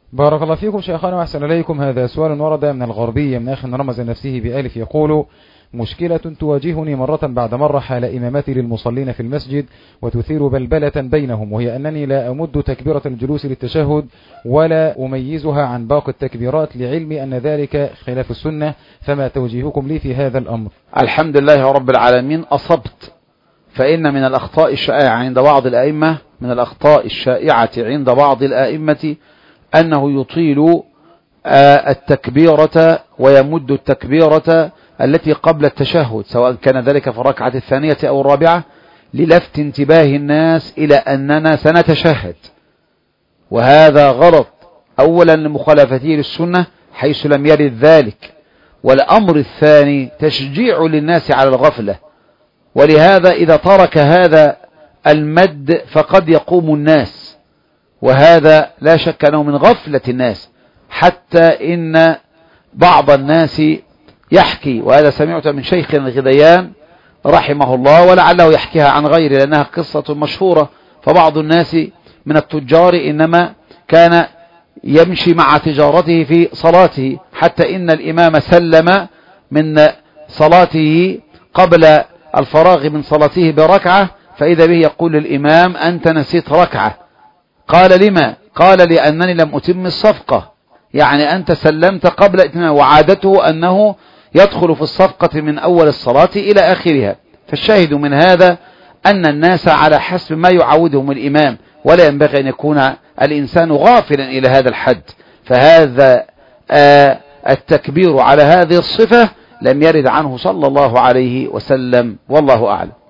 بارك الله فيكم شيخنا وأحسن إليكم. هذا سؤال ورد من الغربية من أخ رمز نفسه بألف، يقول: مشكلة تواجهني مرة بعد مرة حال إمامتي للمصلين في المسجد وتثير بلبلة بينهم، وهي أنني لا أمد تكبيرة الجلوس للتشهد ولا أميزها عن باقي التكبيرات، لعلمي أن ذلك خلاف السنة، فما توجيهكم لي في هذا الأمر؟ الحمد لله رب العالمين، أصبت. فإن من الأخطاء الشائعة عند بعض الأئمة أنه يطيل التكبيرة ويمد التكبيرة التي قبل التشهد، سواء كان ذلك في الركعة الثانية أو الرابعة، للفت انتباه الناس إلى أننا سنتشهد، وهذا غلط. أولا لمخالفته للسنة حيث لم يرد ذلك، والأمر الثاني تشجيع للناس على الغفلة، ولهذا إذا ترك هذا المد فقد يقوم الناس، وهذا لا شك أنه من غفلة الناس، حتى إن بعض الناس يحكي، وهذا سمعت من شيخنا الغذيان رحمه الله، ولعله يحكيها عن غيره لأنها قصة مشهورة. فبعض الناس من التجار إنما كان يمشي مع تجارته في صلاته، حتى إن الإمام سلم من صلاته قبل الفراغ من صلاته بركعة، فإذا به يقول للإمام: أنت نسيت ركعة. قال: لما؟ قال: لأنني لم أتم الصفقة، يعني أنت سلمت قبل إتمام، وعادته أنه يدخل في الصفقة من أول الصلاة إلى آخرها. فالشاهد من هذا أن الناس على حسب ما يعودهم الإمام، ولا ينبغي أن يكون الإنسان غافلا إلى هذا الحد. فهذا التكبير على هذه الصفة لم يرد عنه صلى الله عليه وسلم، والله أعلم.